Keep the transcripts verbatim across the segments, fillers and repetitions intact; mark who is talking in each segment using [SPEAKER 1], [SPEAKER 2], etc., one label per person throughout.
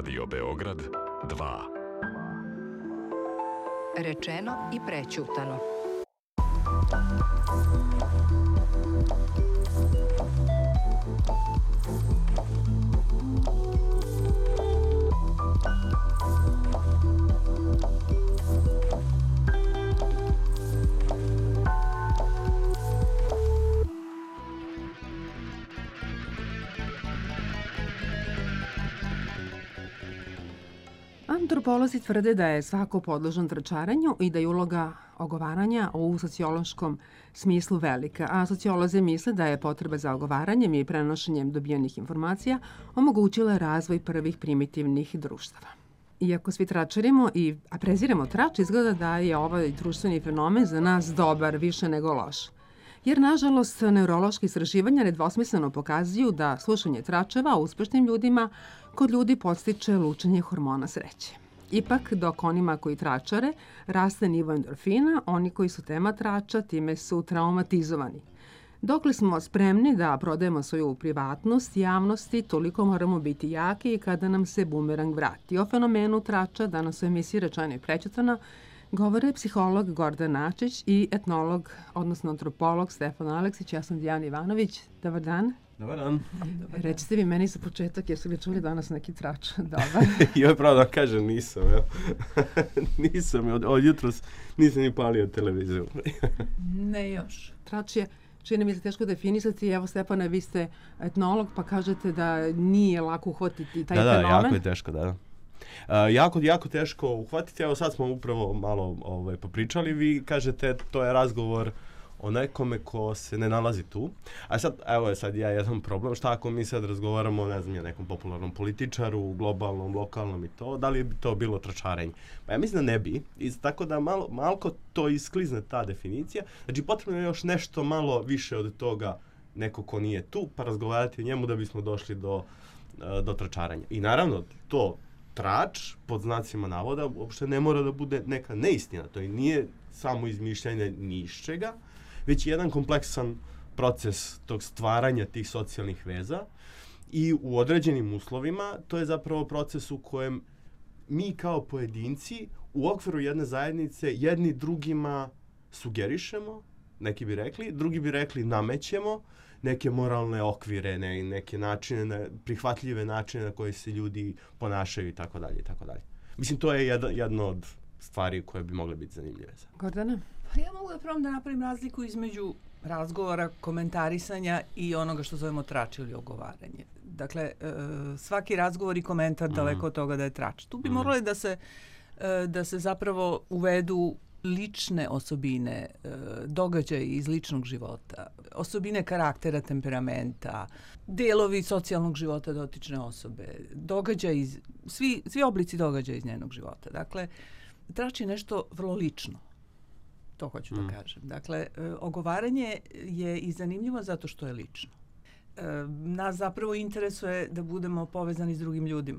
[SPEAKER 1] Radio Beograd dva.
[SPEAKER 2] Rečeno i prećutano.
[SPEAKER 3] Antropolozi tvrde da je svako podložan tračarenju i da je uloga ogovaranja u sociološkom smislu velika, a sociolozi misle da je potreba za ogovaranjem i prenošenjem dobijenih informacija omogućila razvoj prvih primitivnih društava. Iako svi tračarimo i a preziramo trač, izgleda da je ovaj društveni fenomen za nas dobar, više nego loš. Jer, nažalost, neurološki istraživanja nedvosmisleno pokazuju da slušanje tračeva uspešnim ljudima kod ljudi podstiče lučenje hormona sreće. Ipak, dok onima koji tračare raste nivo endorfina, oni koji su tema trača time su traumatizovani. Dokle smo spremni da prodajemo svoju privatnost javnosti, toliko moramo biti jaki i kada nam se bumerang vrati. O fenomenu trača danas u emisiji Rečeno i prećutano govore psiholog Gordan Načić i etnolog, odnosno antropolog Stefan Aleksić. Ja sam Dijana Ivanović. Dobar dan.
[SPEAKER 4] Dobar dan.
[SPEAKER 3] Recite vi meni za početak, jesu li čuli danas neki trač? Dobar.
[SPEAKER 4] Joj, pravo da kažem, nisam. Ja. nisam, od, od jutros nisam ni palio televiziju.
[SPEAKER 5] Ne još.
[SPEAKER 3] Trač je, čini mi se teško definisati. Evo, Stefane, vi ste etnolog, pa kažete da nije lako uhvatiti taj
[SPEAKER 4] da,
[SPEAKER 3] fenomen.
[SPEAKER 4] Da, da, jako je teško, da. Uh, jako, jako teško uhvatiti. Evo sad smo upravo malo ovaj, popričali. Vi kažete to je razgovor o nekome ko se ne nalazi tu. A sad, evo je sad ja jedan problem. Šta ako mi sad razgovaramo, ne znam, ja nekom popularnom političaru, globalnom, lokalnom i to, da li bi to bilo tračarenje? Pa ja mislim da ne bi. I tako da malo, malko to isklizne ta definicija. Znači potrebno je još nešto malo više od toga neko ko nije tu, pa razgovarati o njemu da bismo došli do, do tračaranja. I naravno, to trač, pod znacima navoda, uopšte ne mora da bude neka neistina. To i nije samo izmišljanje ničega, već jedan kompleksan proces tog stvaranja tih socijalnih veza i u određenim uslovima to je zapravo proces u kojem mi kao pojedinci u okviru jedne zajednice jedni drugima sugerišemo, neki bi rekli, drugi bi rekli namećemo neke moralne okvire, ne, neke načine, ne, prihvatljive načine na koje se ljudi ponašaju i tako dalje i tako dalje. Mislim, to je jedna, jedna od stvari koje bi mogle biti zanimljive.
[SPEAKER 3] Gordana?
[SPEAKER 5] Pa ja mogu da probam da napravim razliku između razgovora, komentarisanja i onoga što zovemo trač ili ogovaranje. Dakle, e, svaki razgovor i komentar mm-hmm. daleko od toga da je trač. Tu bi mm-hmm. morali da se, e, da se zapravo uvedu lične osobine, događaji iz ličnog života, osobine karaktera, temperamenta, delovi socijalnog života dotične osobe, događaji, svi, svi oblici događaja iz njenog života. Dakle, trač je nešto vrlo lično. To hoću mm. da kažem. Dakle, ogovaranje je i zanimljivo zato što je lično. Nas zapravo interesuje da budemo povezani s drugim ljudima.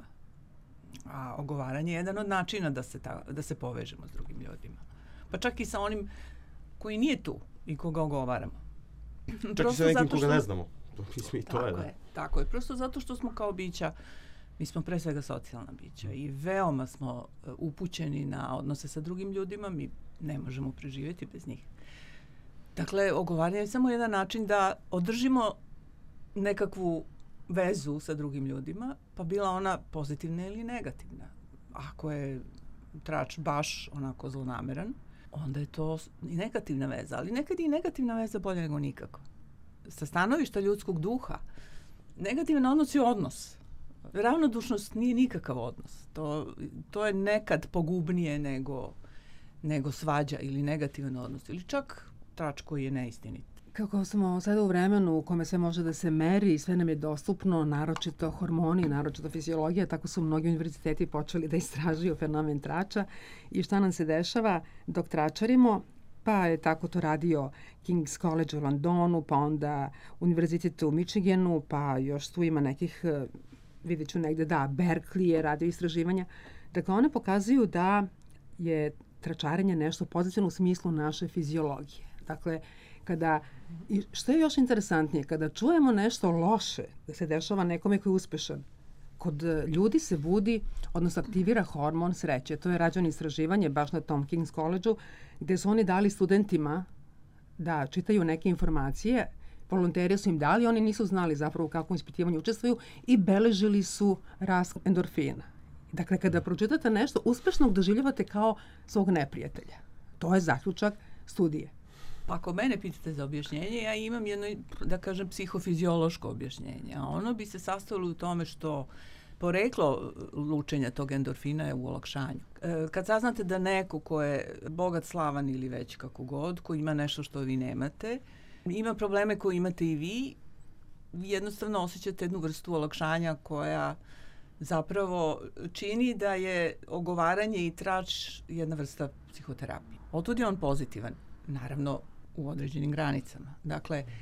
[SPEAKER 5] A ogovaranje je jedan od načina da se, ta, da se povežemo s drugim ljudima. Pa čak i sa onim koji nije tu i koga ogovaramo.
[SPEAKER 4] Čak i sa nekim koga ne znamo. To, mislim, to
[SPEAKER 5] tako
[SPEAKER 4] je, da.
[SPEAKER 5] je, tako je. Prosto zato što smo kao bića, mi smo pre svega socijalna bića i veoma smo upućeni na odnose sa drugim ljudima, mi ne možemo preživjeti bez njih. Dakle, ogovaranje je samo jedan način da održimo nekakvu vezu sa drugim ljudima, pa bila ona pozitivna ili negativna. Ako je trač baš onako zlonameran, onda je to i negativna veza. Ali nekad i negativna veza bolje nego nikako. Sa stanovišta ljudskog duha, negativan odnos je odnos. Ravnodušnost nije nikakav odnos. To, to je nekad pogubnije nego, nego svađa ili negativan odnos. Ili čak trač koji je neistinit.
[SPEAKER 3] Kako smo sada u vremenu u kome sve može da se meri i sve nam je dostupno, naročito hormoni, naročito fiziologija, tako su mnogi univerziteti počeli da istražuju fenomen trača i šta nam se dešava dok tračarimo, pa je tako to radio King's College u Londonu, pa onda Univerzitet u Michiganu, pa još tu ima nekih, vidjet ću negde, da, Berkeley je radio istraživanja. Dakle, one pokazuju da je tračarenje nešto pozitivno u smislu naše fiziologije. Dakle, kada, i što je još interesantnije, kada čujemo nešto loše da se dešava nekome koji je uspešan, kod ljudi se budi, odnosno aktivira hormon sreće. To je rađeno istraživanje baš na tom King's College-u, gde su oni dali studentima da čitaju neke informacije, volonteri su im dali, oni nisu znali zapravo u kakvom ispitivanju učestvuju i beležili su rast endorfina. Dakle, kada pročitate nešto, uspešnog doživljavate kao svog neprijatelja. To je zaključak studije.
[SPEAKER 5] Pa ako mene pitate za objašnjenje, ja imam jedno, da kažem, psihofiziološko objašnjenje. A ono bi se sastojalo u tome što poreklo lučenja tog endorfina je u olakšanju. E, kad saznate da neko ko je bogat, slavan ili već kako god, ko ima nešto što vi nemate, ima probleme koje imate i vi, vi jednostavno osjećate jednu vrstu olakšanja koja zapravo čini da je ogovaranje i trač jedna vrsta psihoterapije. Otud je on pozitivan, naravno u određenim granicama. Dakle, e,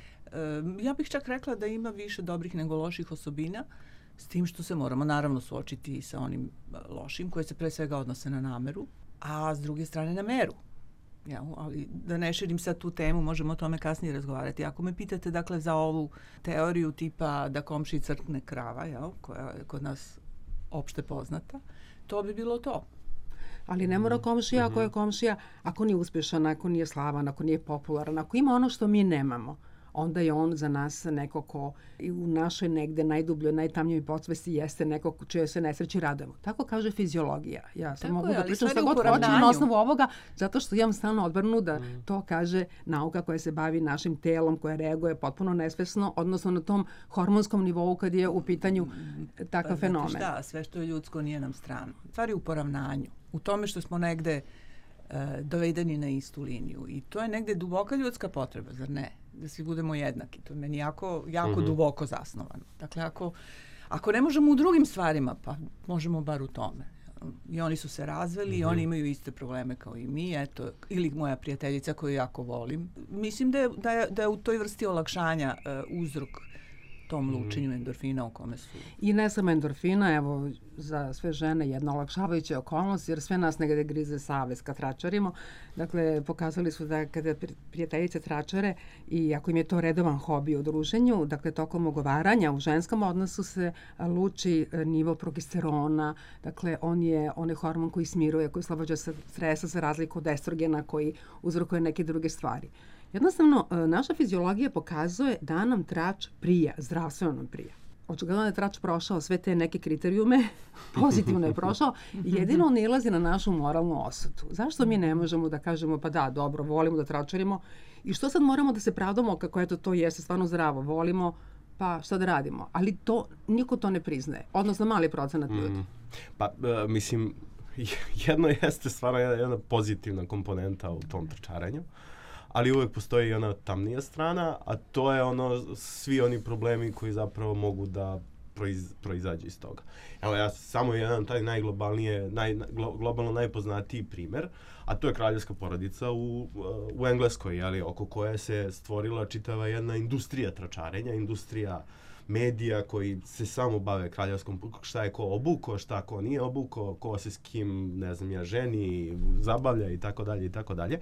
[SPEAKER 5] ja bih čak rekla da ima više dobrih nego loših osobina, s tim što se moramo naravno suočiti sa onim lošim koje se pre svega odnose na nameru, a s druge strane na meru. Ja, ali da ne širim sad tu temu, možemo o tome kasnije razgovarati. Ako me pitate dakle za ovu teoriju tipa da komšiji crkne krava, jel, koja je kod nas opšte poznata, to bi bilo to.
[SPEAKER 3] Ali ne mora komšija ako je komšija, ako nije uspješan, ako nije slavan, ako nije popularan, ako ima ono što mi nemamo, onda je on za nas neko ko i u našoj negde najdubljoj, najtamnjoj podsvesti jeste neko čije se nesreći radujemo. Tako kaže fiziologija. Ja sam mogu da pričam šta god hoćem na osnovu ovoga, zato što imam stalno odbranu da mm. to kaže nauka koja se bavi našim telom, koja reaguje potpuno nesvesno, odnosno na tom hormonskom nivou kad je u pitanju takav pa, fenomen.
[SPEAKER 5] Šta, sve što je ljudsko nije nam strano. Stvari u poravnanju. U tome što smo negde uh, dovedeni na istu liniju. I to je negde duboka ljudska potreba, zar ne? Da svi budemo jednaki. To je meni jako, jako mm-hmm. duboko zasnovano. Dakle, ako, ako ne možemo u drugim stvarima, pa možemo bar u tome. I oni su se razveli, mm-hmm. i oni imaju iste probleme kao i mi, eto, ili moja prijateljica koju jako volim. Mislim da je, da je, da je u toj vrsti olakšanja uh, uzrok tom lučenju endorfina u kome su.
[SPEAKER 3] I ne samo endorfina, evo, za sve žene jedna olakšavajuća okolnost, jer sve nas negde grize savest kad tračarimo. Dakle, pokazali su da kada prijateljice tračare i ako im je to redovan hobi u druženju, dakle, tokom ogovaranja u ženskom odnosu se luči nivo progesterona, dakle, on je onaj hormon koji smiruje, koji oslobađa stresa za razliku od estrogena koji uzrokuje neke druge stvari. Jednostavno, naša fiziologija pokazuje da nam trač prija, zdravstveno nam prija. Očigledno da je trač prošao sve te neke kriterijume, pozitivno je prošao, jedino ne ilazi na našu moralnu osudu. Zašto mi ne možemo da kažemo, pa da, dobro, volimo da tračarimo i što sad moramo da se pravdamo kako eto to jeste stvarno zdravo, volimo, pa šta da radimo? Ali to, niko to ne priznaje, odnosno mali procenat ljudi.
[SPEAKER 4] Mm, pa, uh, mislim, jedno jeste stvarno jedna, jedna pozitivna komponenta u tom trčaranju, ali uvek postoji i ona tamnija strana, a to je ono, svi oni problemi koji zapravo mogu da proiz, proizađu iz toga. Evo ja samo jedan taj najglobalnije, naj, glo, globalno najpoznatiji primer, a to je kraljevska porodica u, u Engleskoj, jeli, oko koje se stvorila čitava jedna industrija tračarenja, industrija medija koji se samo bave kraljevskom, šta je ko obuko, šta ko nije obuko, ko se s kim, ne znam ja, ženi, zabavlja i tako dalje i tako dalje.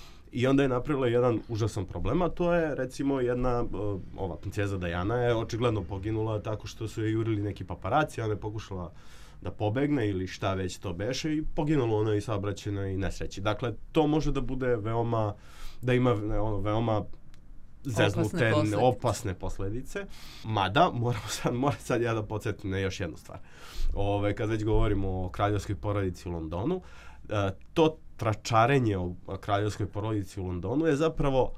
[SPEAKER 4] I onda je napravila jedan užasan problem, a to je recimo jedna, uh, ova princeza Diana je očigledno poginula tako što su je jurili neki paparaci, ona je pokušala da pobegne ili šta već to beše i poginulo ona i saobraćajnoj nesreći. Dakle, to može da bude veoma, da ima ono, veoma zeznute, opasne, opasne posledice. Mada, moramo sad, moram sad ja da podsjetim na još jednu stvar. Ove, kad već govorimo o kraljevskoj porodici u Londonu, uh, to tračarenje o kraljevskoj porodici u Londonu je zapravo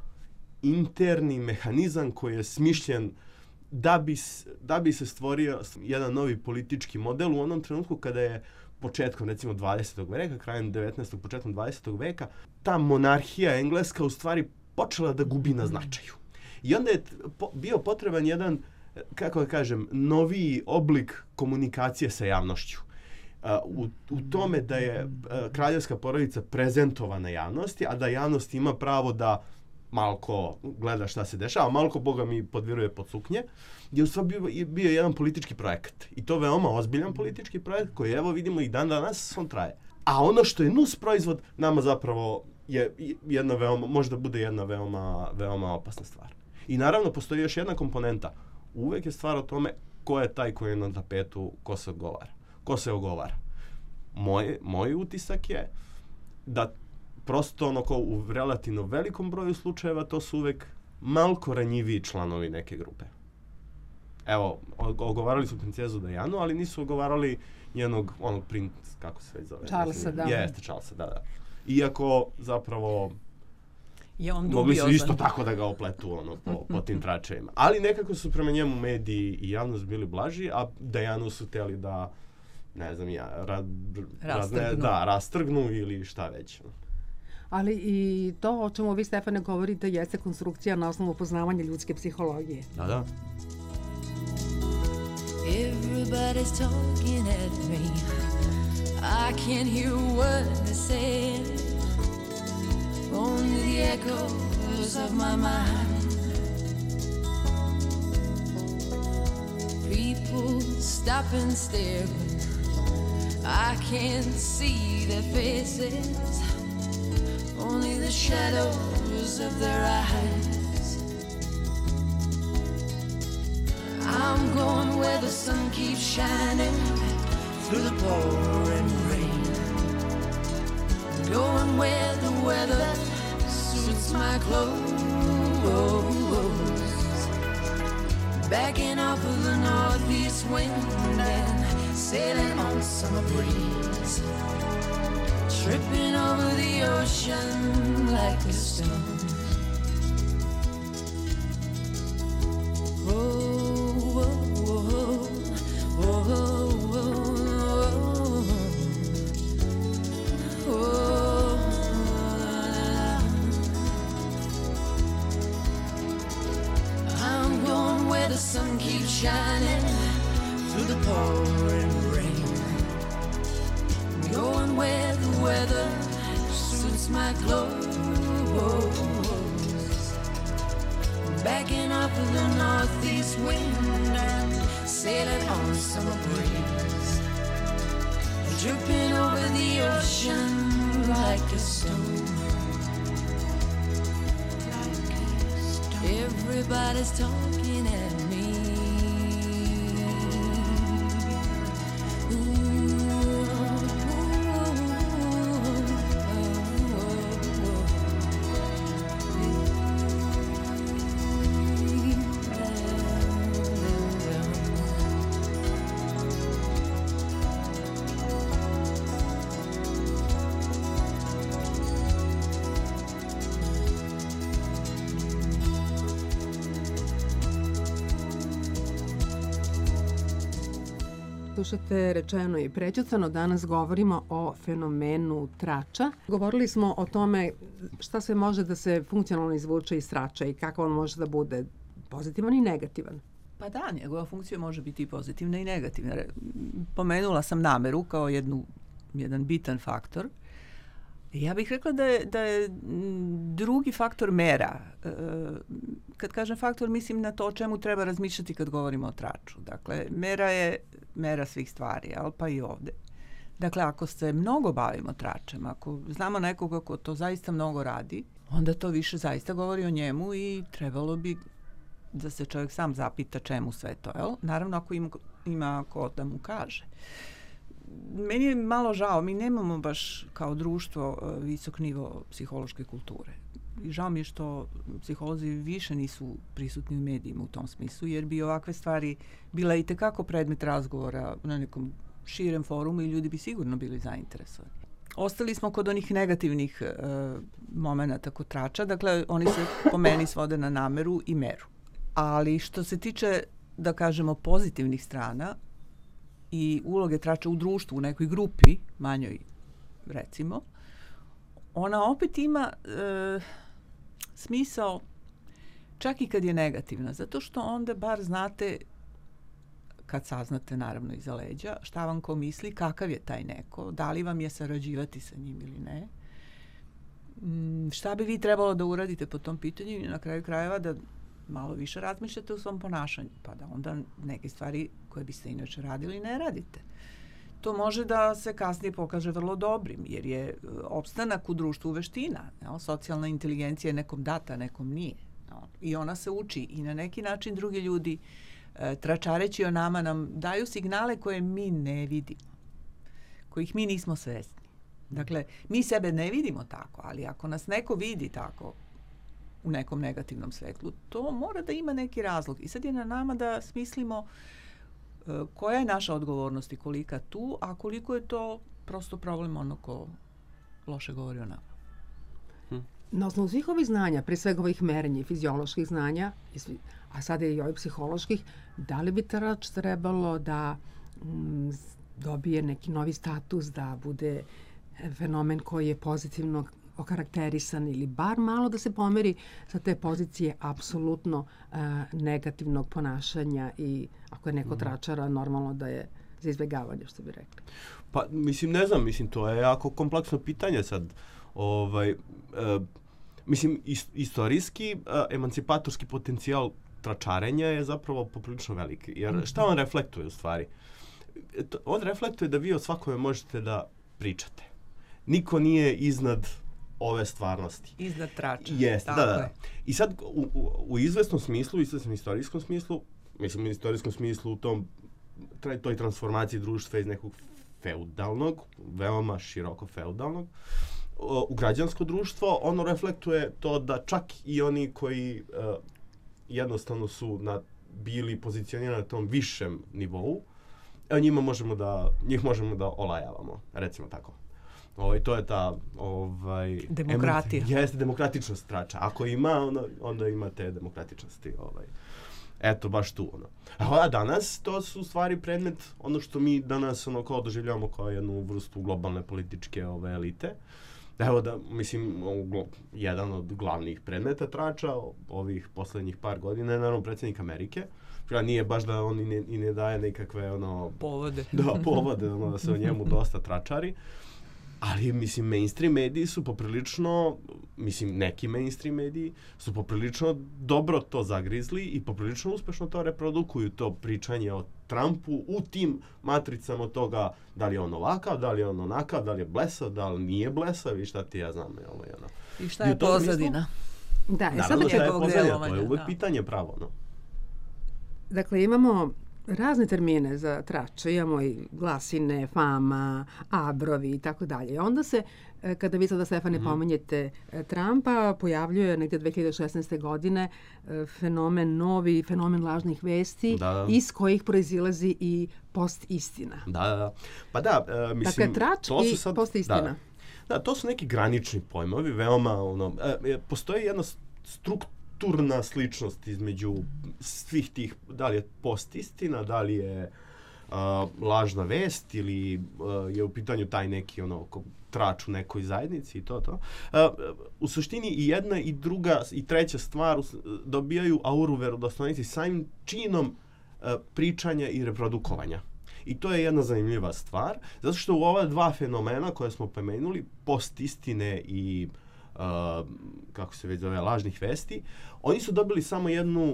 [SPEAKER 4] interni mehanizam koji je smišljen da bi, da bi se stvorio jedan novi politički model u onom trenutku kada je početkom recimo dvadesetog veka, krajem devetnaestog, početkom dvadesetog veka, ta monarhija engleska u stvari počela da gubi na značaju. I onda je po, bio potreban jedan, kako da kažem, noviji oblik komunikacije sa javnošću. Uh, u, u tome da je uh, kraljevska porodica prezentovana javnosti, a da javnost ima pravo da malko gleda šta se dešava, malko Boga mi podviruje pod suknje, je u stvari bio, bio jedan politički projekat. I to veoma ozbiljan politički projekt koji evo vidimo i dan danas on traje. A ono što je nus proizvod nama zapravo je jedna veoma, možda bude jedna veoma, veoma opasna stvar. I naravno postoji još jedna komponenta. Uvek je stvar o tome ko je taj koji je na tapetu, ko se ogovara. Ko se ogovara. Moj, moj utisak je da prosto ono ko u relativno velikom broju slučajeva to su uvek malko ranjiviji članovi neke grupe. Evo, ogovarali su princezu Dianu, ali nisu ogovarali njenog, onog princ, kako se već zove?
[SPEAKER 3] Charlesa, da.
[SPEAKER 4] Jeste, Charlesa, da, da. Iako, zapravo,
[SPEAKER 5] je on
[SPEAKER 4] mogli su
[SPEAKER 5] dubiozan.
[SPEAKER 4] isto tako da ga opletu ono, po, po tim tračevima. Ali nekako su prema njemu mediji i javnost bili blaži, a Dianu su htjeli da, ne znam ja, ra,
[SPEAKER 5] rastrgnu.
[SPEAKER 4] Razne, da, rastrgnu ili šta već.
[SPEAKER 3] Ali i to o čemu vi, Stefane, govorite jeste konstrukcija na osnovu poznavanja ljudske psihologije.
[SPEAKER 4] Da, da.
[SPEAKER 6] Everybody's talking at me. I can't hear what they say. Only the echoes of my mind. People stop and stare. I can't see their faces. Only the shadows of their eyes. I'm going where the sun keeps shining through the pouring rain. Going where the weather suits my clothes. Backing off of the northeast wind and sailing on summer breeze. Tripping over the ocean like a stone. Oh, oh, oh, oh, oh, oh, oh. I'm going where the sun keeps shining through the pouring rain. Going where the weather suits my clothes. Backing up of the northeast wind and sailing on summer breeze. Dripping over the ocean like a stone. Everybody's talking at me.
[SPEAKER 3] Slušate Rečeno i prećutano. Danas govorimo o fenomenu trača. Govorili smo o tome šta sve može da se funkcionalno izvuče iz trača i kako on može da bude pozitivan i negativan.
[SPEAKER 5] Pa da, njegova funkcija može biti i pozitivna i negativna. Pomenula sam nameru kao jednu, jedan bitan faktor. Ja bih rekla da je, da je drugi faktor mera. Kad kažem faktor, mislim na to o čemu treba razmišljati kad govorimo o traču. Dakle, mera je mera svih stvari, ali pa i ovde. Dakle, ako se mnogo bavimo tračem, ako znamo nekoga ko to zaista mnogo radi, onda to više zaista govori o njemu i trebalo bi da se čovjek sam zapita čemu sve to. Jel? Naravno, ako ima, ima ko da mu kaže. Meni je malo žao, mi nemamo baš kao društvo visok nivo psihološke kulture. I žao mi je što psiholozi više nisu prisutni u medijima u tom smislu, jer bi ovakve stvari bila i tekako predmet razgovora na nekom širem forumu i ljudi bi sigurno bili zainteresovani. Ostali smo kod onih negativnih e, momenata kod trača, dakle oni se po meni svode na nameru i meru. Ali što se tiče, da kažemo, pozitivnih strana i uloge trača u društvu, u nekoj grupi, manjoj recimo, ona opet ima e, smisao čak i kad je negativna, zato što onda bar znate, kad saznate naravno iza leđa, šta vam ko misli, kakav je taj neko, da li vam je sarađivati sa njim ili ne, mm, šta bi vi trebalo da uradite po tom pitanju i na kraju krajeva da malo više razmišljate u svom ponašanju, pa da onda neke stvari koje biste inače radili ne radite. To može da se kasnije pokaže vrlo dobrim, jer je opstanak u društvu veština. Jel? Socijalna inteligencija je nekom data, nekom nije. Jel? I ona se uči i na neki način drugi ljudi e, tračareći o nama nam daju signale koje mi ne vidimo, kojih mi nismo svesni. Dakle, mi sebe ne vidimo tako, ali ako nas neko vidi tako u nekom negativnom svetlu, to mora da ima neki razlog. I sad je na nama da smislimo e, koja je naša odgovornost i kolika tu, a koliko je to prosto problem ono ko loše govori o nama.
[SPEAKER 3] Na osnovu svih ovih znanja, pre svega ovih merenja i fizioloških znanja, a sada i ovih psiholoških, da li bi trač trebalo da mm, dobije neki novi status, da bude fenomen koji je pozitivno okarakterisan ili bar malo da se pomeri sa te pozicije apsolutno uh, negativnog ponašanja i ako je neko tračara, normalno da je za izbjegavanje, što bi rekli.
[SPEAKER 4] Pa, mislim, ne znam, mislim, to je jako kompleksno pitanje sad. Ovaj, uh, mislim, ist, istorijski uh, emancipatorski potencijal tračarenja je zapravo poprilično velik. Jer šta on reflektuje u stvari? On reflektuje da vi o svakome možete da pričate. Niko nije iznad ove stvarnosti.
[SPEAKER 5] Iznad trača.
[SPEAKER 4] Jeste, da, da, da. I sad u, u, u izvesnom smislu, u izvesnom istorijskom smislu, mislim u istorijskom smislu u tom toj transformaciji društva iz nekog feudalnog, veoma široko feudalnog, u građansko društvo, ono reflektuje to da čak i oni koji uh, jednostavno su na, bili pozicionirani na tom višem nivou, njima možemo da, njih možemo da olajavamo, recimo tako. Ovaj, to je ta ovaj,
[SPEAKER 5] demokratija.
[SPEAKER 4] Emer, jeste demokratičnost trača. Ako ima, onda, onda ima te demokratičnosti. Ovaj. Eto, baš tu. Ono. A danas to su u stvari predmet, ono što mi danas ono, kao doživljavamo kao jednu vrstu globalne političke ove, elite. Evo da, mislim, jedan od glavnih predmeta trača ovih poslednjih par godina je naravno predsjednik Amerike. Ja, nije baš da on i ne, i ne daje nekakve ono...
[SPEAKER 5] Povode.
[SPEAKER 4] Da, povode, ono, da se o njemu dosta tračari. Ali, mislim, mainstream mediji su poprilično, mislim, neki mainstream mediji su poprilično dobro to zagrizli i poprilično uspešno to reprodukuju, to pričanje o Trumpu u tim matricama toga da li je on ovakav, da li je on onakav, da li je blesav, da li nije blesav i šta ti ja znam. Ovaj, ono.
[SPEAKER 5] I šta je pozadina?
[SPEAKER 3] Da, je
[SPEAKER 4] naravno, šta je pozadina, to je uvek
[SPEAKER 5] da.
[SPEAKER 4] pitanje pravo. No.
[SPEAKER 3] Dakle, imamo razne termine za trače, imamo i glasine, fama, abrovi i tako dalje. Onda se, kada vi sada, Stefane, mm-hmm. pominjete Trumpa, pojavljuje negdje dve hiljade šesnaeste. godine fenomen, novi fenomen lažnih vesti,
[SPEAKER 4] da, da.
[SPEAKER 3] iz kojih proizilazi i post-istina.
[SPEAKER 4] Da, da, da. Pa da, uh, mislim...
[SPEAKER 3] Dakle, trač
[SPEAKER 4] to su
[SPEAKER 3] i
[SPEAKER 4] sad,
[SPEAKER 3] post-istina.
[SPEAKER 4] Da, da, to su neki granični pojmovi, veoma, ono, uh, postoji jedna struktura turna sličnost između svih tih, da li je post-istina, da li je uh, lažna vest ili uh, je u pitanju taj neki ono, trač u nekoj zajednici i to to. Uh, u suštini i jedna i druga i treća stvar uh, dobijaju auru verodostojnosti samim činom uh, pričanja i reprodukovanja. I to je jedna zanimljiva stvar, zato što u ova dva fenomena koje smo pomenuli, post-istine i Uh, kako se već zove, lažnih vesti, oni su dobili samo jednu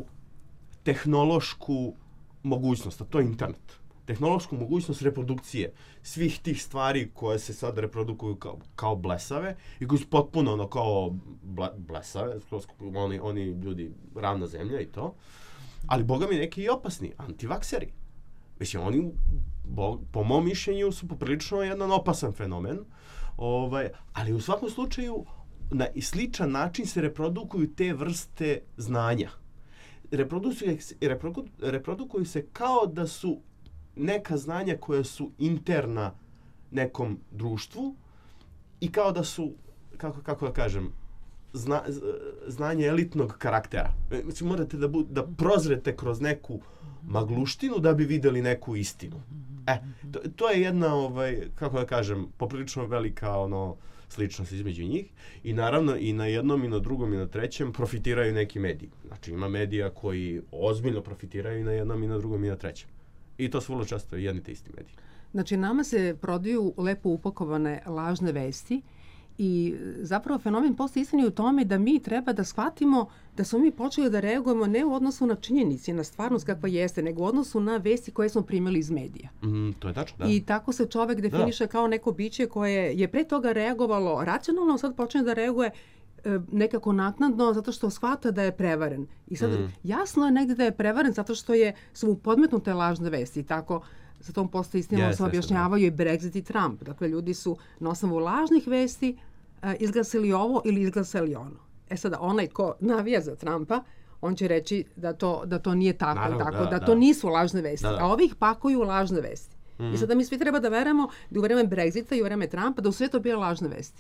[SPEAKER 4] tehnološku mogućnost, a to je internet. Tehnološku mogućnost reprodukcije svih tih stvari koje se sad reprodukuju kao, kao blesave i koji su potpuno ono kao ble, blesave, oni, oni ljudi ravna zemlja i to, ali boga mi neki i opasni, antivakseri. Mislim, oni, bo, po mom mišljenju, su poprilično jedan opasan fenomen, ovaj, ali u svakom slučaju na sličan način se reprodukuju te vrste znanja. Reprodukuju, reprodukuju, reprodukuju se kao da su neka znanja koja su interna nekom društvu i kao da su, kako, kako da kažem, zna, znanje elitnog karaktera. Znači, morate da, bu, da prozrete kroz neku magluštinu da bi videli neku istinu. E, to, to je jedna, ovaj, kako da kažem, poprilično velika ono, sličnost između njih i naravno i na jednom i na drugom i na trećem profitiraju neki mediji. Znači ima medija koji ozbiljno profitiraju i na jednom i na drugom i na trećem. I to su vrlo često jedni te isti mediji.
[SPEAKER 3] Znači nama se prodaju lepo upakovane lažne vesti i zapravo fenomen post-istine je u tome da mi treba da shvatimo da smo mi počeli da reagujemo ne u odnosu na činjenici, na stvarnost kakva jeste, nego u odnosu na vesti koje smo primili iz medija.
[SPEAKER 4] Mm, to je tačno, da.
[SPEAKER 3] I tako se čovek definiše da. kao neko biće koje je pre toga reagovalo racionalno, sad počne da reaguje e, nekako naknadno zato što shvata da je prevaren. I sad mm. jasno je negde da je prevaren zato što je, su mu podmetnute lažne vesti i tako za tom postoji istina
[SPEAKER 4] Yes,
[SPEAKER 3] se
[SPEAKER 4] yes,
[SPEAKER 3] objašnjavaju i Brexit i Trump. Dakle, ljudi su na osnovu lažnih vesti e, izglasali ovo ili izglasali ono. E sada, onaj ko navija za Trumpa, on će reći da to, da to nije tako,
[SPEAKER 4] Naravno,
[SPEAKER 3] tako
[SPEAKER 4] da,
[SPEAKER 3] da,
[SPEAKER 4] da.
[SPEAKER 3] to nisu lažne vesti.
[SPEAKER 4] Da, da.
[SPEAKER 3] A ovi ih pakuju u lažne vesti. Mm. I sada mi svi treba da verujemo da u vreme Brexita i u vreme Trumpa da u sve to bile lažne vesti.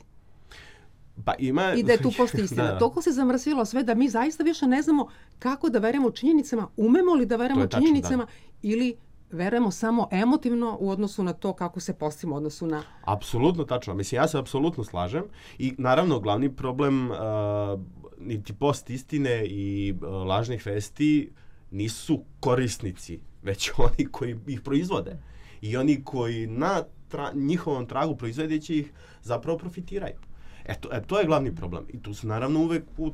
[SPEAKER 4] Pa ima...
[SPEAKER 3] I da je tu postoji istina.
[SPEAKER 4] da, da.
[SPEAKER 3] Toliko se zamrsilo sve da mi zaista više ne znamo kako da verujemo činjenicama, umemo li da
[SPEAKER 4] To
[SPEAKER 3] verujemo
[SPEAKER 4] je tačno,
[SPEAKER 3] činjenicama
[SPEAKER 4] da.
[SPEAKER 3] ili verujemo samo emotivno u odnosu na to kako se postimo u odnosu na...
[SPEAKER 4] Apsolutno tačno. Mislim, ja se apsolutno slažem. I naravno, glavni problem uh, niti post istine i uh, lažnih vesti nisu korisnici, već oni koji ih proizvode. I oni koji na tra njihovom tragu proizvedeći ih zapravo profitiraju. Eto, e, to je glavni problem. I tu su naravno uvek u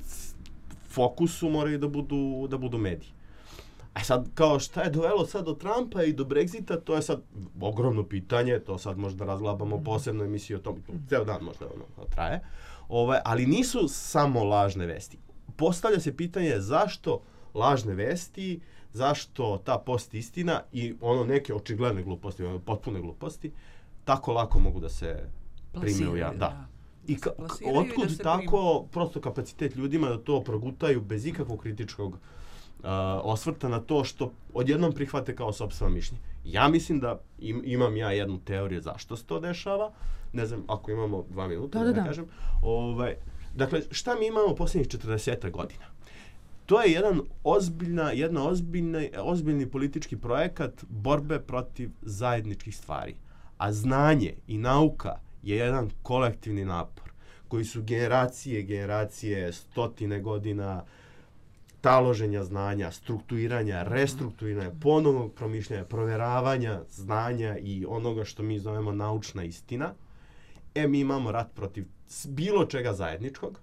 [SPEAKER 4] fokusu moraju da budu, da budu mediji. A sad, kao šta je dovelo sad do Trumpa i do Brexita, to je sad ogromno pitanje, to sad možda razglabamo posebno emisiju o tom, ceo dan možda ono traje, Ove, ali nisu samo lažne vesti. Postavlja se pitanje zašto lažne vesti, zašto ta post istina i ono neke očigledne gluposti, ono potpune gluposti, tako lako mogu da se prime u javnost. Da. I ka, otkud
[SPEAKER 5] da
[SPEAKER 4] tako prosto kapacitet ljudima da to progutaju bez ikakvog kritičkog Uh, osvrta na to što odjednom prihvate kao sopstveno mišljenje. Ja mislim da im, imam ja jednu teoriju zašto se to dešava. Ne znam, ako imamo dva minuta, da, da, da. kažem. Ovaj, dakle, šta mi imamo posljednjih četrdeset godina? To je jedan ozbiljna, jedna ozbiljna, ozbiljni politički projekat borbe protiv zajedničkih stvari. A znanje i nauka je jedan kolektivni napor koji su generacije, generacije, stotine godina taloženja znanja, strukturiranja, restrukturiranja, ponovnog promišljanja, proveravanja znanja i onoga što mi zovemo naučna istina. E, mi imamo rat protiv bilo čega zajedničkog.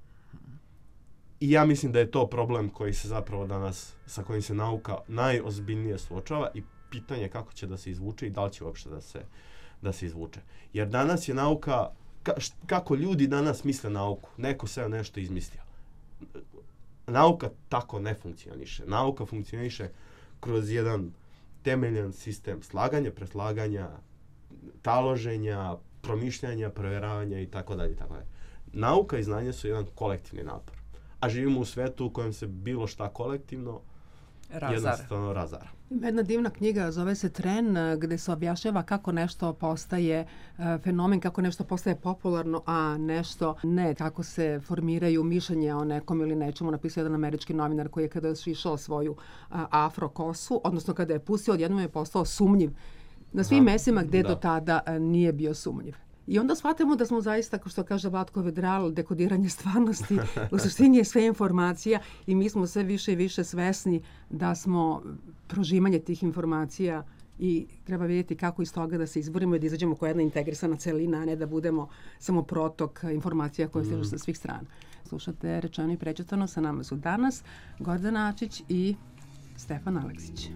[SPEAKER 4] I ja mislim da je to problem koji se zapravo danas, sa kojim se nauka najozbiljnije suočava i pitanje kako će da se izvuče i da li će uopšte da se, da se izvuče. Jer danas je nauka, ka, š, kako ljudi danas misle nauku, neko se nešto izmislio. Nauka tako ne funkcioniše. Nauka funkcioniše kroz jedan temeljan sistem slaganja, preslaganja, taloženja, promišljanja, provjeravanja i tako dalje, tako dalje. Nauka i znanje su jedan kolektivni napor. A živimo u svetu u kojem se bilo šta kolektivno razara. jednostavno razara.
[SPEAKER 3] Jedna divna knjiga zove se Tren, gde se objašnjava kako nešto postaje uh, fenomen, kako nešto postaje popularno, a nešto ne. Kako se formiraju mišljenja o nekom ili nečemu. Napisao jedan američki novinar koji je kada je išao svoju uh, afro kosu, odnosno kada je pustio, odjednom je postao sumnjiv na svim Aha, mesima gde da. do tada uh, nije bio sumnjiv. I onda shvatimo da smo zaista, kao što kaže Vlatko Vedral, dekodiranje stvarnosti, u suštini je sve informacija i mi smo sve više i više svesni da smo prožimanje tih informacija i treba vidjeti kako iz toga da se izborimo i da izađemo kao jedna integrisana celina, a ne da budemo samo protok informacija koje stižu mm. sa svih strana. Slušate Rečeno i prečutano, sa nama su danas Gordana Ačić i Stefan Aleksić.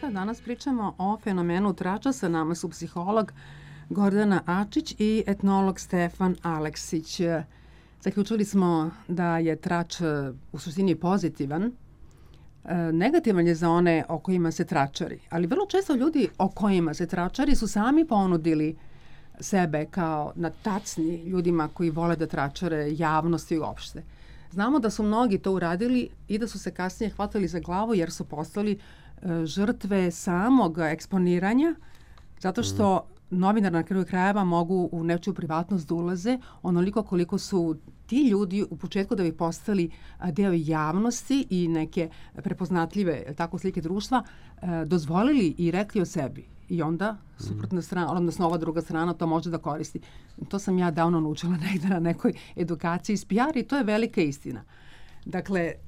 [SPEAKER 3] Trača. Danas pričamo o fenomenu trača. Sa nama su psiholog Gordana Ačić i etnolog Stefan Aleksić. Zaključili smo da je trač u suštini pozitivan. Negativan je za one o kojima se tračari. Ali vrlo često ljudi o kojima se tračari su sami ponudili sebe kao na tacni ljudima koji vole da tračare javnosti uopšte. Znamo da su mnogi to uradili i da su se kasnije hvatali za glavu jer su postali e, žrtve samog eksponiranja, zato što novinar na kraju krajeva mogu u nečiju privatnost da ulaze onoliko koliko su ti ljudi u početku da bi postali deo javnosti i neke prepoznatljive tako slike društva e, dozvolili i rekli o sebi. I onda suprotna strana, odnosno ova druga strana to može da koristi. To sam ja davno naučila negde na nekoj edukaciji iz P R i to je velika istina. Dakle, e,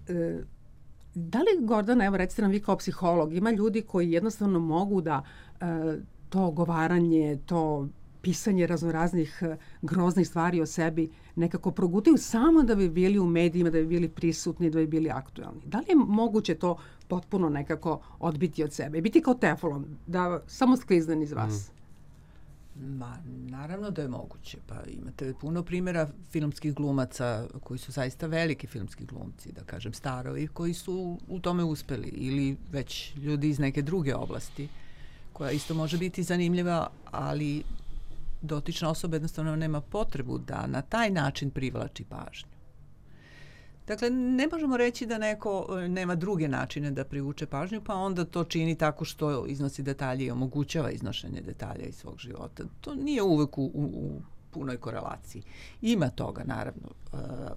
[SPEAKER 3] da li, Gordana, evo recite nam vi kao psiholog, ima ljudi koji jednostavno mogu da e, to ogovaranje, to pisanje raznoraznih groznih stvari o sebi nekako progutaju samo da bi bili u medijima, da bi bili prisutni, da bi bili aktuelni. Da li je moguće to potpuno nekako odbiti od sebe? Biti kao teflon, da samo sklizne iz vas?
[SPEAKER 5] Ma, naravno da je moguće. Pa imate puno primjera filmskih glumaca koji su zaista veliki filmski glumci, da kažem starovi, koji su u tome uspeli. Ili već ljudi iz neke druge oblasti, koja isto može biti zanimljiva, ali dotična osoba jednostavno nema potrebu da na taj način privlači pažnju. Dakle, ne možemo reći da neko nema druge načine da privuče pažnju, pa onda to čini tako što iznosi detalje i omogućava iznošenje detalja iz svog života. To nije uvek u, u, u punoj korelaciji. Ima toga, naravno. E,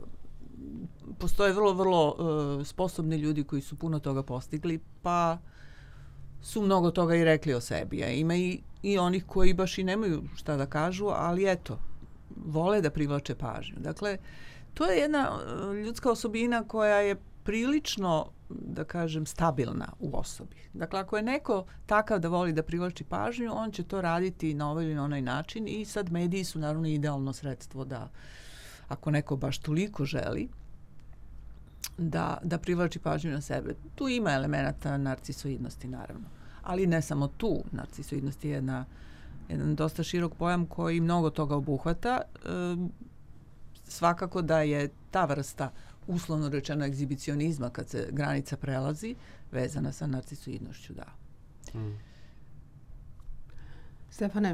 [SPEAKER 5] postoje vrlo, vrlo e, sposobni ljudi koji su puno toga postigli, pa su mnogo toga i rekli o sebi. A ima i, i onih koji baš i nemaju šta da kažu, ali eto, vole da privlače pažnju. Dakle, to je jedna ljudska osobina koja je prilično, da kažem, stabilna u osobi. Dakle, ako je neko takav da voli da privlači pažnju, on će to raditi na ovaj ili na onaj način i sad mediji su naravno idealno sredstvo da, ako neko baš toliko želi, da, da privlači pažnju na sebe. Tu ima elemenata narcisoidnosti, naravno. Ali ne samo tu. Narcisoidnost je jedna, jedan dosta širok pojam koji mnogo toga obuhvata. E, svakako da je ta vrsta uslovno rečeno egzibicionizma kad se granica prelazi vezana sa narcisoidnošću, da.
[SPEAKER 4] Mm.
[SPEAKER 3] Stefane,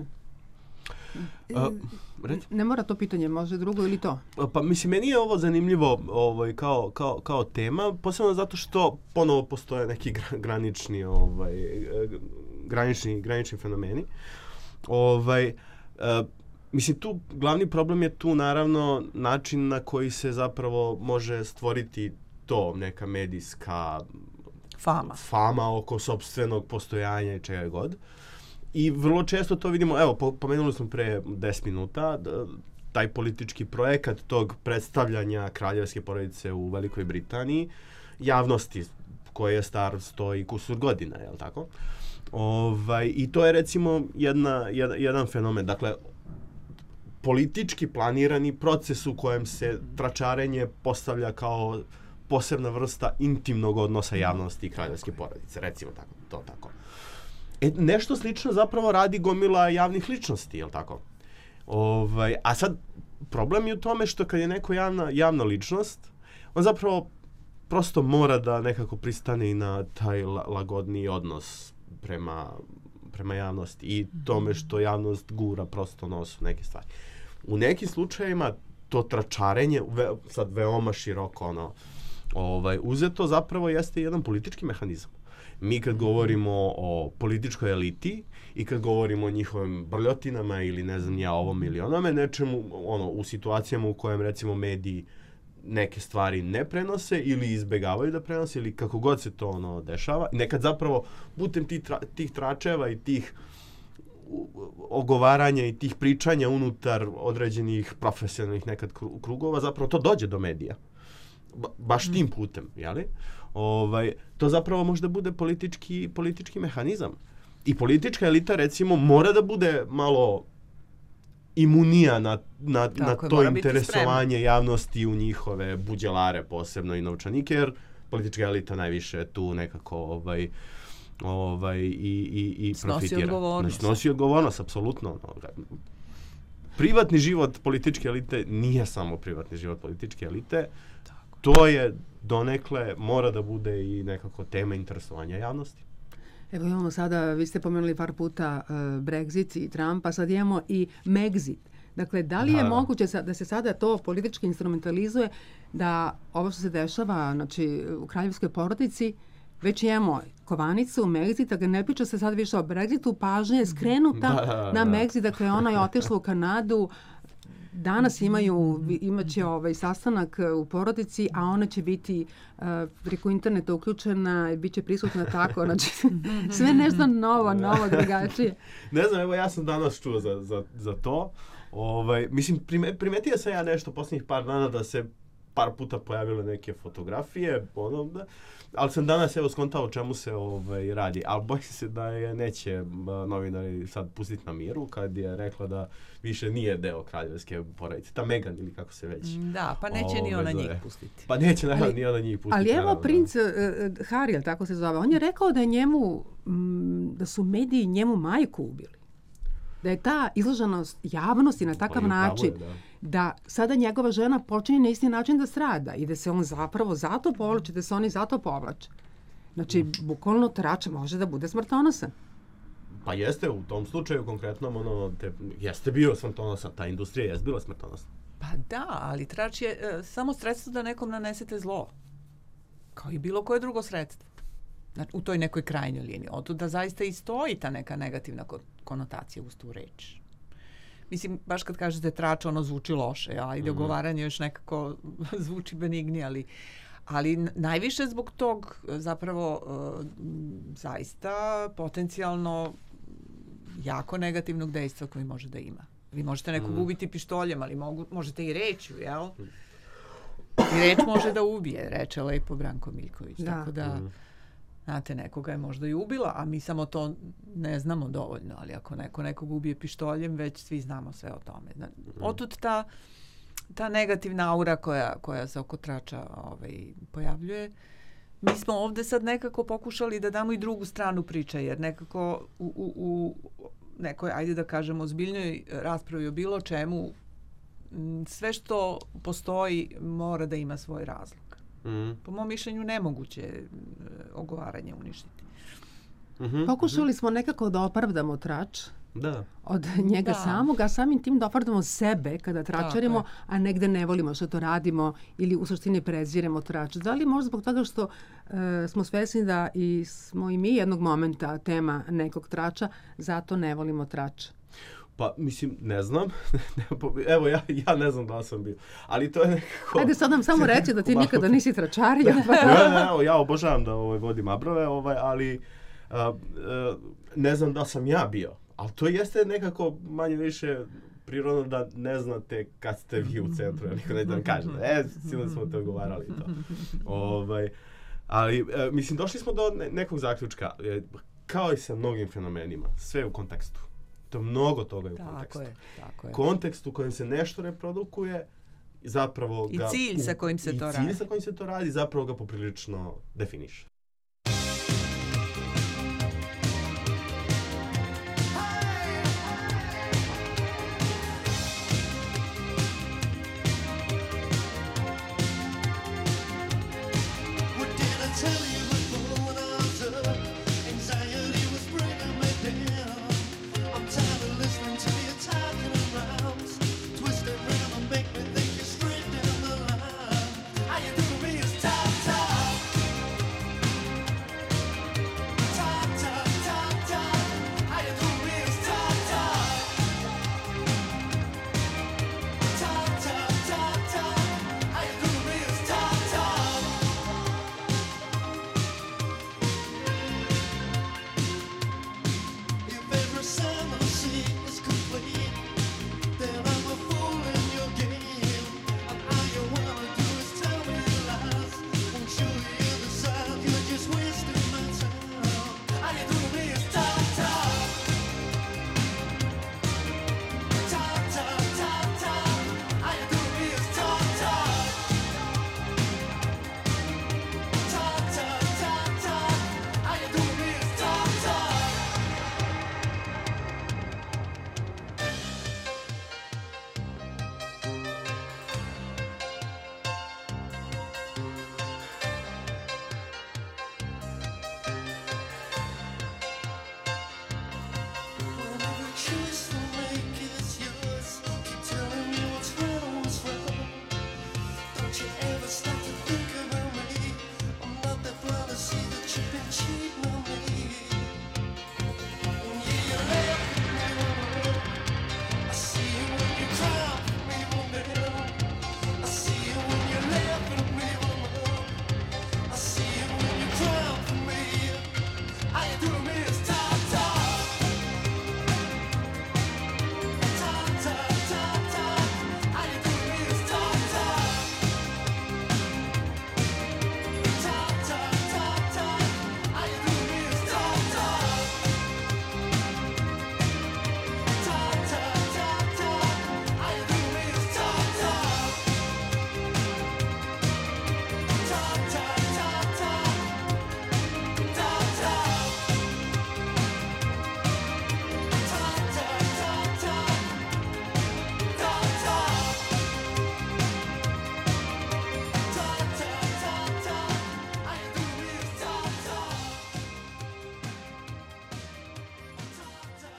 [SPEAKER 4] A,
[SPEAKER 3] ne mora to pitanje, može drugo ili to?
[SPEAKER 4] Pa mislim, meni je ovo zanimljivo ovaj, kao, kao, kao tema, posebno zato što ponovo postoje neki granični, ovaj, granični, granični fenomeni. Ovaj, uh, mislim, tu glavni problem je tu naravno način na koji se zapravo može stvoriti to, neka medijska
[SPEAKER 5] fama,
[SPEAKER 4] fama oko sopstvenog postojanja i čega god. I vrlo često to vidimo, evo, pomenuli smo pre deset minuta, taj politički projekat tog predstavljanja kraljevske porodice u Velikoj Britaniji, javnosti koji je star sto i kusur godina, je li tako? Ovaj, I to je recimo jedna, jedan, jedan fenomen. Dakle, politički planirani proces u kojem se tračarenje postavlja kao posebna vrsta intimnog odnosa javnosti i kraljevske porodice, recimo tako, to tako. E, nešto slično zapravo radi gomila javnih ličnosti, jel tako? Ovaj, a sad, problem je u tome što kad je neko javna, javna ličnost, on zapravo prosto mora da nekako pristane i na taj la, lagodniji odnos prema, prema javnosti i tome što javnost gura prosto nos u neke stvari. U nekim slučajevima to tračarenje, ve, sad veoma široko ono, ovaj, uzeto, zapravo jeste jedan politički mehanizam. Mi kad govorimo o političkoj eliti i kad govorimo o njihovim brljotinama ili ne znam ja ovom ili onome, nečemu, ono, u situacijama u kojem recimo mediji neke stvari ne prenose ili izbegavaju da prenose ili kako god se to ono dešava, nekad zapravo putem tih, tra, tih tračeva i tih ogovaranja i tih pričanja unutar određenih profesionalnih nekad krugova, zapravo to dođe do medija. Ba, baš tim putem, jeli? Ovaj, to zapravo može da bude politički, politički mehanizam. I politička elita, recimo, mora da bude malo imunija na, na, na to interesovanje javnosti u njihove buđelare, posebno i novčanike, jer politička elita najviše tu nekako ovaj, ovaj, i, i, i
[SPEAKER 5] Snosi
[SPEAKER 4] profitira.
[SPEAKER 5] odgovornost.
[SPEAKER 4] Snosi odgovornost, apsolutno. ono, Privatni život političke elite nije samo privatni život političke elite. To je donekle, mora da bude i nekako tema interesovanja javnosti.
[SPEAKER 3] Evo imamo sada, vi ste pomenuli par puta uh, Brexit i Trumpa, sad imamo i Megxit. Dakle, da li je
[SPEAKER 4] Da.
[SPEAKER 3] moguće sa, da se sada to politički instrumentalizuje, da ovo što se dešava znači, u kraljevskoj porodici, već imamo kovanicu, Megxit, da ne priča se sad više o Brexitu, pažnja je skrenuta
[SPEAKER 4] Da, da, da.
[SPEAKER 3] na Megxit, dakle ona je otišla u Kanadu, danas imaju, imaće ovaj sastanak u porodici, a ona će biti uh, preko interneta uključena i bit će prisutna tako, znači sve nešto novo, novo, drugačije.
[SPEAKER 4] Ne znam, evo ja sam danas čuo za, za, za to. Ovaj, mislim, prime, primetio sam ja nešto posljednjih par dana da se par puta pojavile neke fotografije, ono, da, ali sam danas evo skontao o čemu se ovaj, radi. Ali bojim se da je neće a, novinari sad pustiti na miru kad je rekla da više nije deo kraljevske porodice. Ta Meghan ili kako se već.
[SPEAKER 5] Da, pa neće ni
[SPEAKER 4] Ove,
[SPEAKER 5] ona njih
[SPEAKER 4] zove.
[SPEAKER 5] pustiti.
[SPEAKER 4] Pa neće naravno
[SPEAKER 3] Ali-
[SPEAKER 4] ni ona njih pustiti.
[SPEAKER 3] Ali evo
[SPEAKER 4] naravno.
[SPEAKER 3] princ uh, Harry, tako se zove, on je rekao da je njemu, mm, da su mediji njemu majku ubili. Da je ta izloženost javnosti na
[SPEAKER 4] Pa i
[SPEAKER 3] takav
[SPEAKER 4] upravo je,
[SPEAKER 3] način,
[SPEAKER 4] da.
[SPEAKER 3] da sada njegova žena počinje na isti način da strada i da se on zapravo zato povlači, da se oni zato povlače. Znači, bukvalno trač može da bude smrtonosan.
[SPEAKER 4] Pa jeste, u tom slučaju konkretnom, ono, te, jeste bio smrtonosan, ta industrija jeste bila smrtonosna.
[SPEAKER 5] Pa da, ali trač je e, samo sredstvo da nekom nanesete zlo. Kao i bilo koje drugo sredstvo. Znači, u toj nekoj krajnjoj liniji. Oto da zaista i stoji ta neka negativna ko- konotacija uz tu reč. Mislim, baš kad kažete trač, ono zvuči loše, a ide ogovaranje još nekako zvuči benigni, ali, ali n- najviše zbog tog zapravo e, zaista potencijalno jako negativnog dejstva koji može da ima. Vi možete nekog ubiti pištoljem, ali mogu, možete i rečju, jel? I reč može da ubije, reče lepo Branko Miljković.
[SPEAKER 3] Da.
[SPEAKER 5] Tako da, znate, nekoga je možda i ubila, a mi samo to ne znamo dovoljno, ali ako neko nekog ubije pištoljem, već svi znamo sve o tome. Zna- Otud ta, ta negativna aura koja, koja se oko trača ovaj, pojavljuje. Mi smo ovde sad nekako pokušali da damo i drugu stranu priče, jer nekako u, u, u nekoj, ajde da kažemo, ozbiljnoj raspravi o bilo čemu, m, sve što postoji mora da ima svoj razlog.
[SPEAKER 4] Mhm.
[SPEAKER 5] Po mom mišljenju nemoguće je e, ogovaranje uništiti.
[SPEAKER 4] Mhm.
[SPEAKER 3] Pokušali smo nekako da opravdamo trač
[SPEAKER 4] Da.
[SPEAKER 3] od njega
[SPEAKER 5] Da.
[SPEAKER 3] samog, a samim tim da opravdamo sebe kada tračarimo,
[SPEAKER 5] Tako
[SPEAKER 3] a negde ne volimo što to radimo ili u suštini preziremo trač. Da li možda zbog toga što e, smo svesni da i smo i mi jednog momenta tema nekog trača, zato ne volimo trač?
[SPEAKER 4] Pa, mislim, ne znam. Evo, ja, ja ne znam da li sam bio. Ali to je nekako...
[SPEAKER 3] Ajde sad nam samo reći da ti
[SPEAKER 4] Malo-
[SPEAKER 3] nikada nisi tračario.
[SPEAKER 4] ja, ja, evo, ja obožavam da ovaj, vodim abrove, ovaj, ali a, a, ne znam da sam ja bio. Ali to jeste nekako manje više prirodno da ne znate kad ste vi u centru, niko neće da vam kaže. E, silno smo te ogovarali i to. Ovaj, ali, e, mislim, došli smo do ne- nekog zaključka. E, kao i sa mnogim fenomenima, sve je u kontekstu. To mnogo toga je u kontekstu.
[SPEAKER 5] Tako je, tako je.
[SPEAKER 4] Kontekst u kojem se nešto reprodukuje, zapravo
[SPEAKER 5] I
[SPEAKER 4] ga...
[SPEAKER 5] cilj sa kojim se
[SPEAKER 4] i
[SPEAKER 5] to
[SPEAKER 4] cilj
[SPEAKER 5] radi.
[SPEAKER 4] sa kojim se to radi, zapravo ga poprilično definiše.
[SPEAKER 7] What did I tell you before when I was up? Anxiety was bringing me down. I'm tired of listening to you talking around, twisting around and make me think you're straight down the line. How you doing me is top top.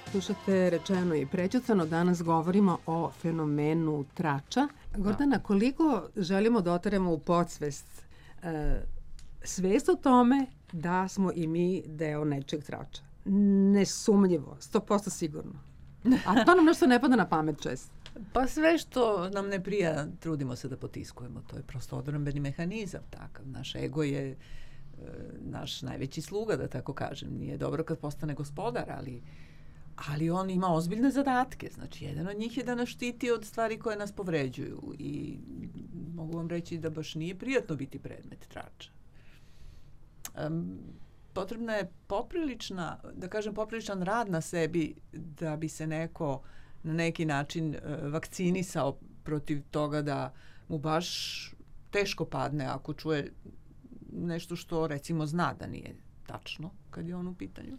[SPEAKER 3] Slušate Rečeno i prećutano. Danas govorimo o fenomenu trača. Gordana, koliko želimo da oteremo u podsvest e, svest o tome da smo i mi deo nečeg trača? Nesumnjivo, sto posto sigurno. A to nam nešto ne pada na pamet često.
[SPEAKER 5] Pa sve što nam ne prija, trudimo se da potiskujemo. To je prosto odbrambeni mehanizam takav. Naš ego je e, naš najveći sluga, da tako kažem. Nije dobro kad postane gospodar, ali, ali on ima ozbiljne zadatke. Znači, jedan od njih je da nas štiti od stvari koje nas povređuju. I mogu vam reći da baš nije prijatno biti predmet trača. Um, potrebna je poprilična, da kažem, popriličan rad na sebi da bi se neko na neki način uh, vakcinisao protiv toga da mu baš teško padne ako čuje nešto što recimo zna da nije tačno kad je on u pitanju.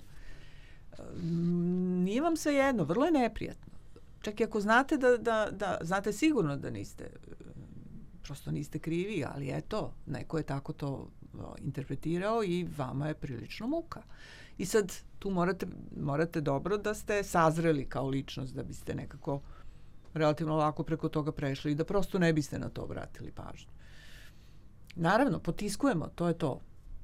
[SPEAKER 5] Um, nije vam sve jedno, vrlo je neprijatno. Čak i ako znate da, da, da znate sigurno da niste, prosto niste krivi, ali eto, neko je tako to interpretirao i vama je prilično muka. I sad tu morate, morate dobro da ste sazreli kao ličnost da biste nekako relativno lako preko toga prešli i da prosto ne biste na to obratili pažnju. Naravno, potiskujemo, to je to.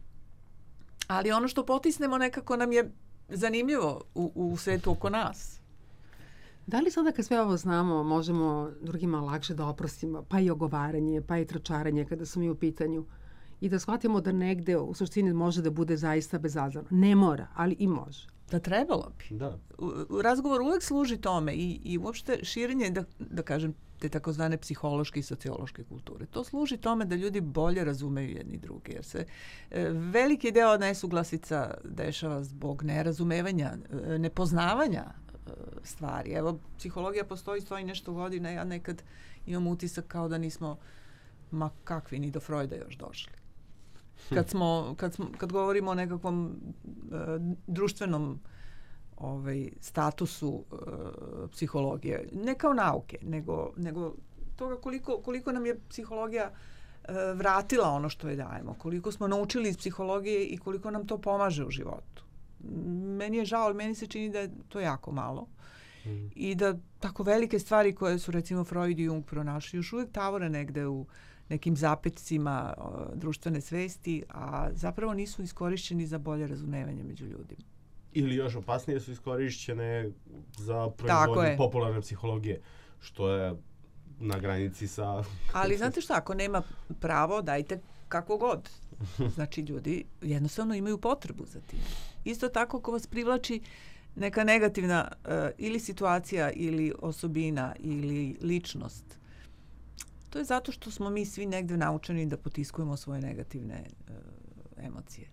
[SPEAKER 5] Ali ono što potisnemo nekako nam je zanimljivo u, u svetu oko nas.
[SPEAKER 3] Da li sada kad sve ovo znamo možemo drugima lakše da oprostimo, pa i ogovaranje, pa i tračaranje kada su mi u pitanju, i da shvatimo da negde u suštini može da bude zaista bezazleno? Ne mora, ali i može.
[SPEAKER 5] Da trebalo bi.
[SPEAKER 4] Da.
[SPEAKER 5] U, u razgovor uvek služi tome i, i uopšte širenje, da, da kažem, te takozvane psihološke i sociološke kulture. To služi tome da ljudi bolje razumeju jedni druge, jer se e, veliki deo nesuglasica dešava zbog nerazumevanja, e, nepoznavanja e, stvari. Evo, psihologija postoji, stoji nešto godina, ja nekad imam utisak kao da nismo ma kakvi ni do Freuda još došli. Kad smo, kad smo, kad govorimo o nekakvom e, društvenom ovaj statusu e, psihologije, ne kao nauke, nego nego toga koliko koliko nam je psihologija e, vratila ono što je dajemo, koliko smo naučili iz psihologije i koliko nam to pomaže u životu. Meni je žao, ali meni se čini da je to jako malo. Mm. I da tako velike stvari koje su recimo Freud i Jung pronašli još uvijek tavore negde u nekim zapetcima o, društvene svesti, a zapravo nisu iskorišćeni za bolje razumevanje među ljudima.
[SPEAKER 4] Ili još opasnije su iskorišćene za proizvodnju popularne psihologije, što je na granici sa...
[SPEAKER 5] Ali znate šta, ako nema pravo, dajte kako god. Znači, ljudi jednostavno imaju potrebu za tim. Isto tako, ako vas privlači neka negativna uh, ili situacija, ili osobina, ili ličnost, to je zato što smo mi svi negde naučeni da potiskujemo svoje negativne uh, emocije.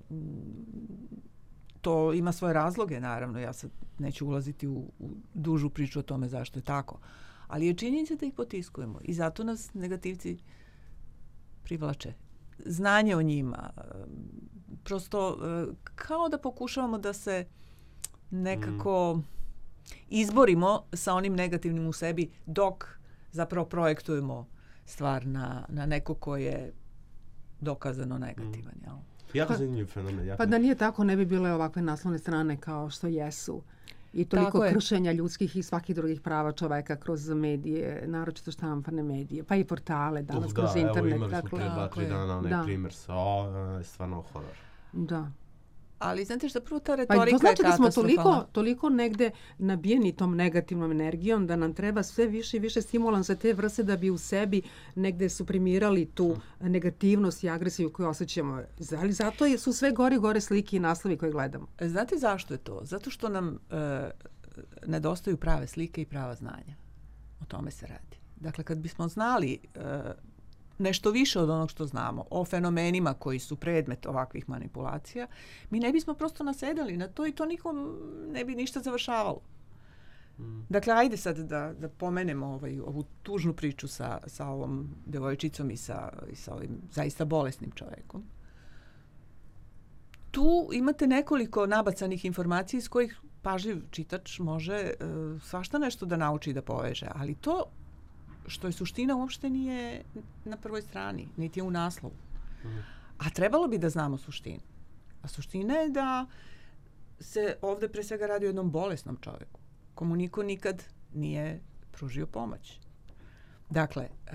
[SPEAKER 5] To ima svoje razloge, naravno. Ja sad neću ulaziti u, u dužu priču o tome zašto je tako. Ali je činjenica da ih potiskujemo. I zato nas negativci privlače. Znanje o njima. Prosto kao da pokušavamo da se nekako mm. izborimo sa onim negativnim u sebi dok zapravo projektujemo stvar na, na neko ko je dokazano negativan. Mm. Jel?
[SPEAKER 4] Jako zanimljiv fenomen. Jako.
[SPEAKER 3] Pa da nije tako, ne bi bile ovakve naslovne strane kao što jesu. I toliko kršenja ljudskih i svakih drugih prava čoveka kroz medije, naročito štampane medije, pa i portale, danas
[SPEAKER 4] Uf,
[SPEAKER 3] kroz
[SPEAKER 4] da,
[SPEAKER 3] internet.
[SPEAKER 4] Evo imali smo
[SPEAKER 3] dakle,
[SPEAKER 4] prije dva, tri dana onaj
[SPEAKER 3] da.
[SPEAKER 4] primjer sa, o, stvarno horor.
[SPEAKER 3] Da.
[SPEAKER 5] Ali znate što, prvo ta
[SPEAKER 3] Pa
[SPEAKER 5] retorika
[SPEAKER 3] to znači
[SPEAKER 5] je
[SPEAKER 3] da smo
[SPEAKER 5] katastrofalna.
[SPEAKER 3] toliko, toliko negde nabijeni tom negativnom energijom da nam treba sve više i više stimulansa te vrste da bi u sebi negde suprimirali tu negativnost i agresiju koju osjećamo. Ali zato su sve gore i gore slike i naslovi koje gledamo.
[SPEAKER 5] Znate zašto je to? Zato što nam e, nedostaju prave slike i prava znanja. O tome se radi. Dakle, kad bismo znali e, nešto više od onog što znamo o fenomenima koji su predmet ovakvih manipulacija, mi ne bismo prosto nasedali na to i to nikom ne bi ništa završavalo. Mm. Dakle, ajde sad da, da pomenemo ovaj, ovu tužnu priču sa, sa ovom devojčicom i sa, i sa ovim zaista bolesnim čovjekom. Tu imate nekoliko nabacanih informacija iz kojih pažljiv čitač može uh, svašta nešto da nauči i da poveže, ali to što je suština uopšte nije na prvoj strani, niti je u naslovu. Mm. A trebalo bi da znamo suštinu. A suština je da se ovde pre svega radi o jednom bolesnom čoveku, komu niko nikad nije pružio pomoć. Dakle, e,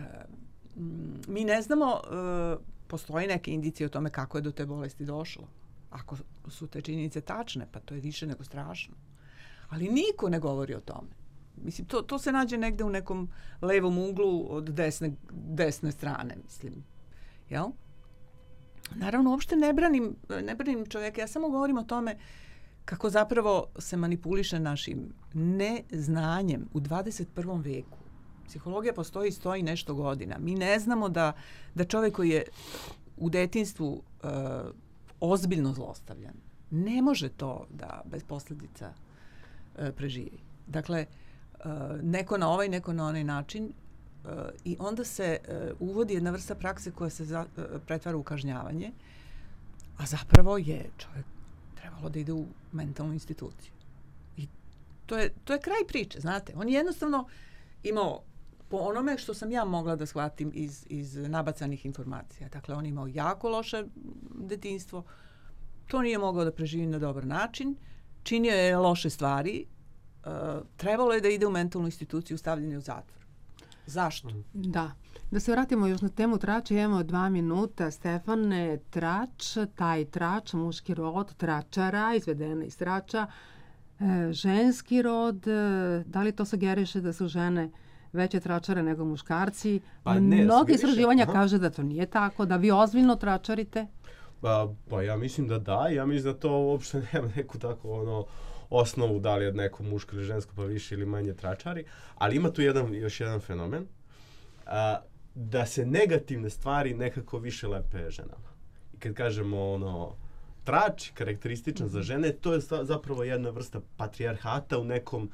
[SPEAKER 5] m, mi ne znamo, e, postoji neke indicije o tome kako je do te bolesti došlo. Ako su te činjenice tačne, pa to je više nego strašno. Ali niko ne govori o tome. Mislim, to, to se nađe negde u nekom levom uglu od desne, desne strane, mislim. Jel? Naravno, uopšte ne branim, ne branim čovjeka, ja samo govorim o tome kako zapravo se manipuliše našim neznanjem u dvadeset prvom veku. Psihologija postoji sto i nešto godina. Mi ne znamo da, da čovjek koji je u detinjstvu uh, ozbiljno zlostavljan ne može to da bez posljedica uh, preživi. Dakle, uh, neko na ovaj, neko na onaj način uh, i onda se uh, uvodi jedna vrsta prakse koja se za, uh, pretvara u kažnjavanje, a zapravo je čovjek trebalo da ide u mentalnu instituciju. I to je, to je kraj priče, znate. On je jednostavno imao, po onome što sam ja mogla da shvatim iz, iz nabacanih informacija. Dakle, on je imao jako loše detinjstvo, to nije mogao da preživi na dobar način, činio je loše stvari, uh, trebalo je da ide u mentalnu instituciju, stavljen je u zatvor. Zašto?
[SPEAKER 3] Da. Da se vratimo još na temu trača, imamo dva minuta. Stefane, trač, taj trač, muški rod, tračara, izvedena iz trača, e, ženski rod, e, da li to sugeriše da su žene veće tračare nego muškarci?
[SPEAKER 4] Pa ne,
[SPEAKER 3] Mnogi
[SPEAKER 4] sugeriše-
[SPEAKER 3] istraživanja
[SPEAKER 4] aha.
[SPEAKER 3] kaže da to nije tako, da vi ozbiljno tračarite.
[SPEAKER 4] Pa, pa ja mislim da da, ja mislim da to uopšte nema neku tako ono osnovu da li je neko muško ili žensko pa više ili manje tračari, ali ima tu jedan, još jedan fenomen, a, da se negativne stvari nekako više lepe ženama. I kad kažemo ono trač, karakterističan za žene, to je sta- zapravo jedna vrsta patrijarhata u nekom,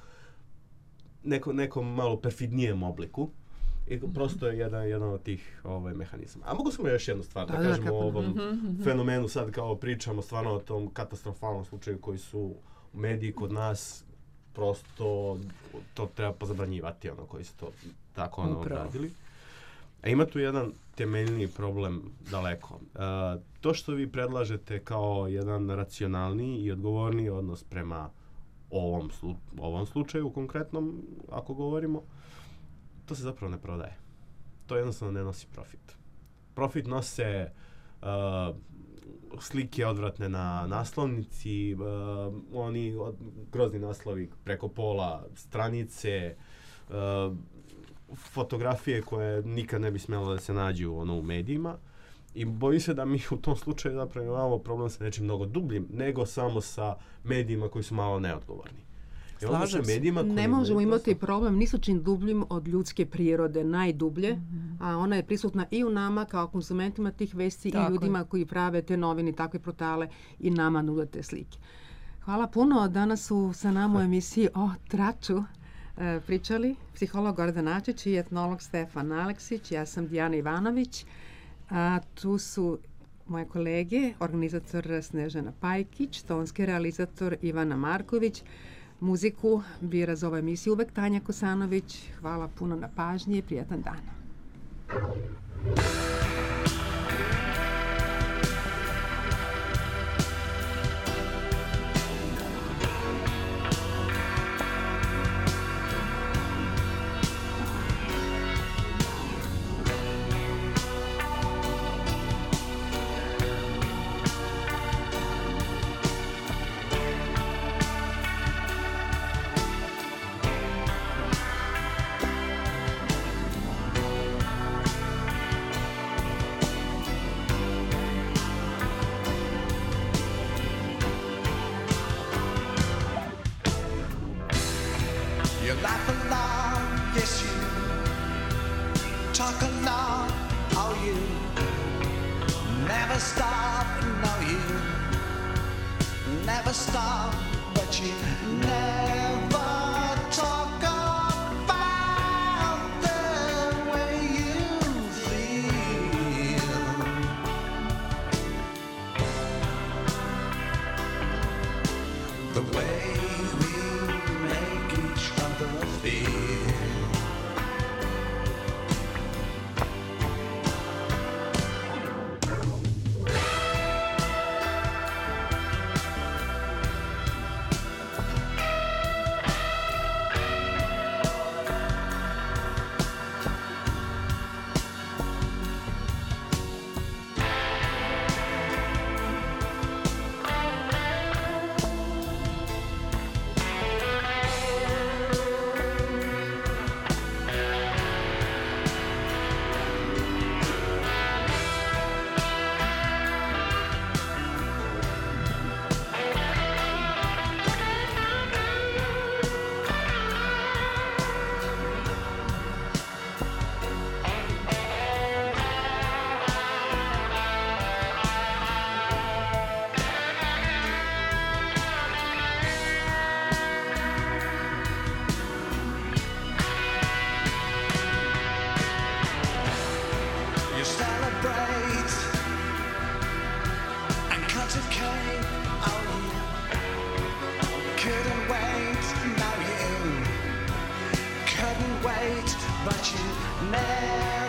[SPEAKER 4] neko, nekom malo perfidnijem obliku. I prosto je jedan, jedan od tih ovaj, mehanizama. A mogu samo još jednu stvar da,
[SPEAKER 3] Da, da,
[SPEAKER 4] kažemo
[SPEAKER 3] kako-
[SPEAKER 4] o ovom fenomenu, sad kao pričamo stvarno o tom katastrofalnom slučaju koji su u mediji kod nas, prosto to treba pozabranjivati, ono koji su to tako ono
[SPEAKER 5] Upravo.
[SPEAKER 4] odradili. A ima tu jedan temeljni problem daleko. Uh, to što vi predlažete kao jedan racionalni i odgovorni odnos prema ovom, slu, ovom slučaju konkretnom, ako govorimo, to se zapravo ne prodaje. To jednostavno ne nosi profit. Profit nose uh, slike odvratne na naslovnici, uh, oni od, grozni naslovi preko pola stranice, uh, fotografije koje nikad ne bi smjelo da se nađu ono, u medijima. I bojim se da mi u tom slučaju zapravo imamo problem sa nečim mnogo dubljim, nego samo sa medijima koji su malo neodgovorni. I onda
[SPEAKER 5] Slažem
[SPEAKER 4] sa
[SPEAKER 5] se.
[SPEAKER 4] medijima koji
[SPEAKER 3] Ne možemo
[SPEAKER 4] imaju
[SPEAKER 3] imati
[SPEAKER 4] prosto-
[SPEAKER 3] problem ni sa čim dubljim od ljudske prirode, najdublje, a ona je prisutna i u nama kao konsumentima tih vesti
[SPEAKER 5] Tako
[SPEAKER 3] i
[SPEAKER 5] je.
[SPEAKER 3] ljudima koji prave te novine, takve portale i nama nude te slike. Hvala puno. Danas su sa nama u emisiji o traču e, pričali psiholog Gordan Ačić i etnolog Stefan Aleksić. Ja sam Dijana Ivanović. A tu su moje kolege, organizator Snežana Pajkić, tonski realizator Ivana Marković. Muziku bira za ovu emisiju uvek Tanja Kosanović. Hvala puno na pažnji i prijatan dan.
[SPEAKER 7] You laugh a lot, yes you talk a lot, oh you never stop, no you never stop, but you never talk about the way you feel. The way we make each other feel.
[SPEAKER 8] but you never